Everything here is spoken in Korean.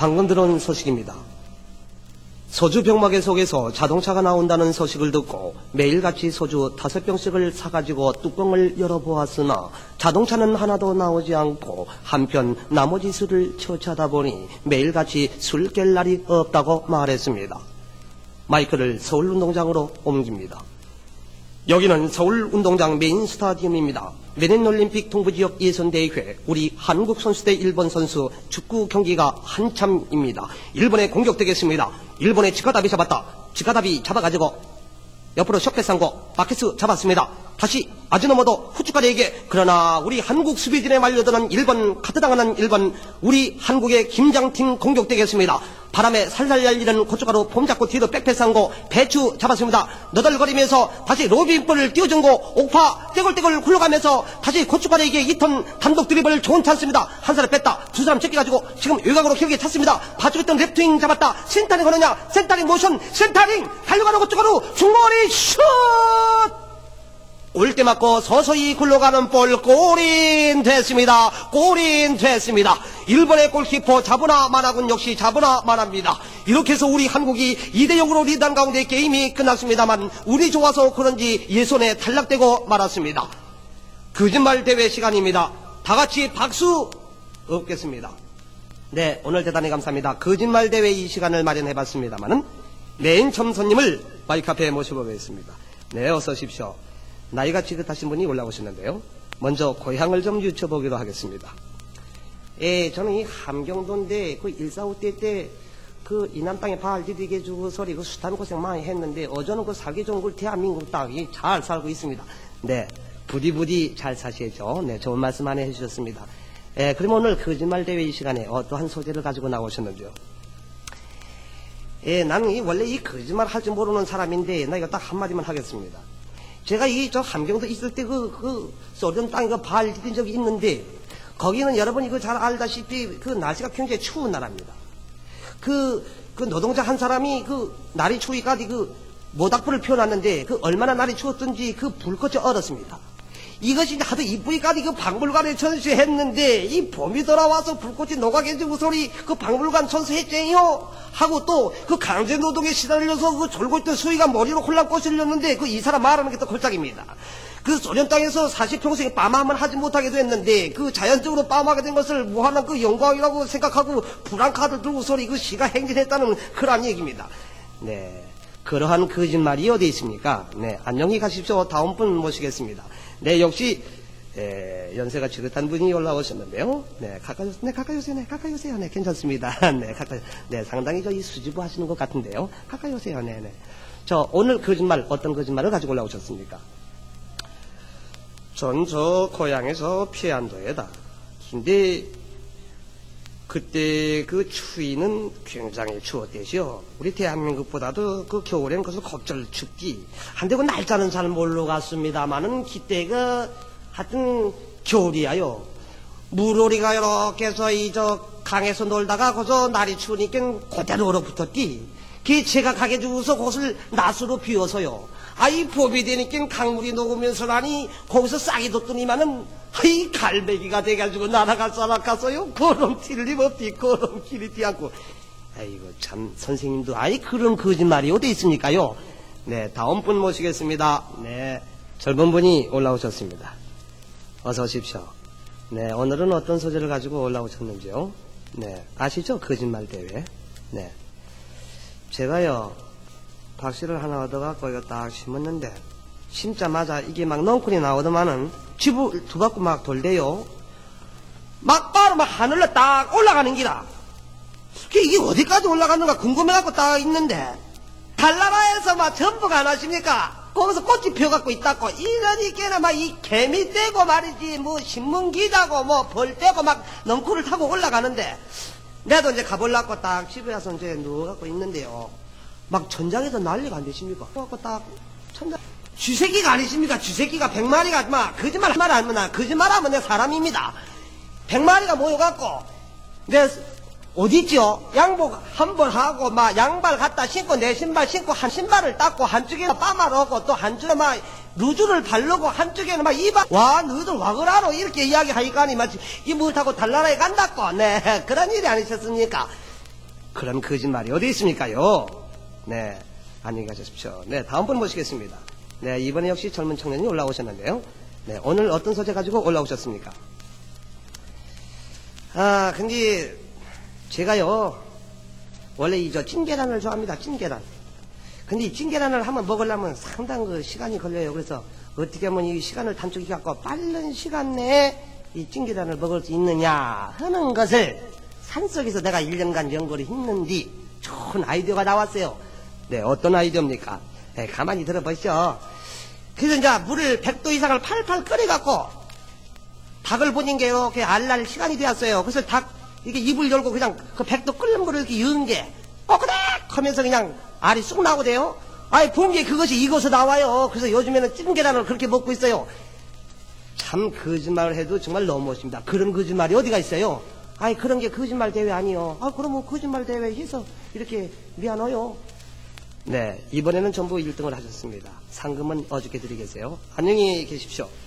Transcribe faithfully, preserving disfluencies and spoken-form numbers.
방금 들은 소식입니다. 소주 병마개 속에서 자동차가 나온다는 소식을 듣고 매일같이 소주 다섯 병씩을 사가지고 뚜껑을 열어보았으나 자동차는 하나도 나오지 않고 한편 나머지 술을 처치하다 보니 매일같이 술 깰 날이 없다고 말했습니다. 마이크를 서울운동장으로 옮깁니다. 여기는 서울운동장 메인 스타디움입니다. 내년 올림픽 동부지역 예선대회 우리 한국 선수 대 일본 선수 축구 경기가 한참입니다. 일본에 공격되겠습니다. 일본의 치카다비 잡았다. 치카다비 잡아가지고 옆으로 셔패상고 마케스 잡았습니다. 다시 아즈노모도 후춧가루에게. 그러나 우리 한국 수비진에 말려드는 일본, 카트당하는 일본, 우리 한국의 김장팀 공격되겠습니다. 바람에 살살 날리는 고춧가루 폼 잡고 뒤로 백패상고 배추 잡았습니다. 너덜거리면서 다시 로빈볼을 띄워준고 옥파 떼굴떼굴 굴러가면서 다시 고춧가루에게 이 턴 단독 드리블 좋은 찬스입니다. 한 사람 뺐다. 두 사람 제껴가지고 지금 외곽으로 길게 찼습니다. 봐주겠던 랩트윙 잡았다. 센터링 거느냐. 센터링 모션. 센터링 달려가는 고춧가루 중거리 슛. 올 때 맞고 서서히 굴러가는 볼 골인 됐습니다. 골인 됐습니다. 일본의 골키퍼 자부나 마나군 역시 자부나 마나입니다. 이렇게 해서 우리 한국이 이 대 영으로 리드한 가운데 게임이 끝났습니다만 운이 좋아서 그런지 예선에 탈락되고 말았습니다. 거짓말 대회 시간입니다. 다같이 박수 없겠습니다. 네, 오늘 대단히 감사합니다. 거짓말 대회 이 시간을 마련해봤습니다만은 메인 첨손님을 마이크 앞에 모셔보겠습니다. 네, 어서 오십시오. 나이가 지긋하신 분이 올라오셨는데요. 먼저 고향을 좀 여쭤보기로 하겠습니다. 예, 저는 이 함경도인데 그 일사오 때 때 그 이남 땅에 발 디디게 주고 소리 그 숱한 고생 많이 했는데 어저는 그 살기 좋은 걸 대한민국 땅이 잘 살고 있습니다. 네, 부디부디 잘 사셔야죠. 네, 좋은 말씀 많이 해주셨습니다. 예, 그럼 오늘 거짓말 대회 이 시간에 어떠한 소재를 가지고 나오셨는지요? 예, 나는 이 원래 이 거짓말 할 줄 모르는 사람인데 나 이거 딱 한마디만 하겠습니다. 제가 이 저 함경도 있을 때 그 그 소련 땅에 그 발 디딘 적이 있는데 거기는 여러분이 그 잘 알다시피 그 날씨가 굉장히 추운 나라입니다. 그, 그 노동자 한 사람이 그 날이 추위까지 그 모닥불을 피워놨는데 그 얼마나 날이 추웠던지 그 불꽃이 얼었습니다. 이것이 하도 이쁘기까지 그 박물관에 전시했는데 이 봄이 돌아와서 불꽃이 녹아개지고 소리 그 박물관 전시했쟁이요 하고 또 그 강제노동에 시달려서 그 졸고 있던 수위가 머리로 홀랑 꼬실렸는데 그 이 사람 말하는 게 또 골짜기입니다. 그 소련 땅에서 사실 평생에 빠마만 하지 못하기도 했는데 그 자연적으로 빠마하게 된 것을 무한한 그 영광이라고 생각하고 불안카드 들고 소리 그 시가 행진했다는 그런 얘기입니다. 네, 그러한 거짓말이 어디 있습니까? 네, 안녕히 가십시오. 다음 분 모시겠습니다. 네, 역시 에, 연세가 지긋한 분이 올라오셨는데요. 네, 가까이 오세요. 네, 가까이 오세요. 네, 가까이 오세요. 네, 괜찮습니다. 네, 가까이. 네, 상당히 저 이 수지부 하시는 것 같은데요. 가까이 오세요. 네, 네. 저 오늘 거짓말 어떤 거짓말을 가지고 올라오셨습니까? 전 저 고향에서 피안도에다. 근데 그때 그 추위는 굉장히 추웠대시요. 우리 대한민국보다도 그 겨울엔 그것을 겁절 춥기. 한데 그 날짜는 잘 모르고 갔습니다만은 그때가 하여튼 겨울이야요. 물오리가 이렇게 해서 이 저 강에서 놀다가 거기서 날이 추우니까 그대로 얼어붙었기. 그 제가 가게 주고서 그것을 낫으로 비워서요. 아이 봄이 되니까 강물이 녹으면서라니 거기서 싹이 돋더니만은 아이 갈매기가 돼가지고 날아갈 쌀아갔어요. 그럼 틀림없디 그럼 길이 뒤않고. 아이고 참 선생님도 아이 그런 거짓말이 어디 있습니까요? 네, 다음 분 모시겠습니다. 네, 젊은 분이 올라오셨습니다. 어서 오십시오. 네, 오늘은 어떤 소재를 가지고 올라오셨는지요? 네, 아시죠? 거짓말 대회. 네, 제가요 박씨를 하나 얻어갖고 이거 딱 심었는데 심자마자 이게 막 넝쿨이 나오더만은 집을 두 바퀴 막 돌대요. 막 바로 막 하늘로 딱 올라가는 기라. 이게 어디까지 올라가는가 궁금해갖고 딱 있는데 달나라에서 막 전부가 안 하십니까? 거기서 꽃이 피어갖고 있다고. 이러니까는 막 이 개미 떼고 말이지 뭐 신문 기자고 뭐 벌 떼고 막 넝쿨을 타고 올라가는데 내도 이제 가보려고 딱 집에 와서 이제 누워갖고 있는데요. 막 천장에서 난리가 안 되십니까? 그래갖고 딱 천장 쥐새끼가 아니십니까? 쥐새끼가 백마리가 막 거짓말 말 안 하면 거짓말하면 내 사람입니다. 백마리가 모여갖고 내 어디있죠? 양복 한 번 하고 막 양발 갖다 신고 내 신발 신고 한 신발을 닦고 한쪽에 빠마르고 또 한쪽에 막 루즈를 바르고 한쪽에는 막 이발 와 너희들 와그라로 이렇게 이야기하니까니 마치 이 못하고 달나라에 간다고. 네, 그런 일이 아니셨습니까? 그런 거짓말이 어디 있습니까요? 네, 안녕히 가십시오. 네, 다음 분 모시겠습니다. 네, 이번에 역시 젊은 청년이 올라오셨는데요. 네, 오늘 어떤 소재 가지고 올라오셨습니까? 아, 근데 제가요 원래 이 저 찐계란을 좋아합니다. 찐계란. 근데 이 찐계란을 한번 먹으려면 상당 그 시간이 걸려요. 그래서 어떻게 하면 이 시간을 단축해 갖고 빠른 시간 내에 이 찐계란을 먹을 수 있느냐 하는 것을 산속에서 내가 일 년간 연구를 했는데 좋은 아이디어가 나왔어요. 네, 어떤 아이디어입니까? 네, 가만히 들어보시죠. 그래서 이제 물을 백 도 이상을 팔팔 끓여갖고 닭을 보닌 게 이렇게 알날 시간이 되었어요. 그래서 닭 이게 입을 열고 그냥 그 백 도 끓는 물을 이렇게 여은 게 꼬그닥 하면서 그냥 알이 쑥 나오대요. 아이 본 게 그것이 익어서 나와요. 그래서 요즘에는 찐 계란을 그렇게 먹고 있어요. 참 거짓말을 해도 정말 너무 멋집니다. 그런 거짓말이 어디가 있어요? 아이 그런 게 거짓말 대회 아니요. 아 그러면 거짓말 대회 해서 이렇게 미안해요. 네, 이번에는 전부 일 등을 하셨습니다. 상금은 어저께 드리겠어요. 안녕히 계십시오.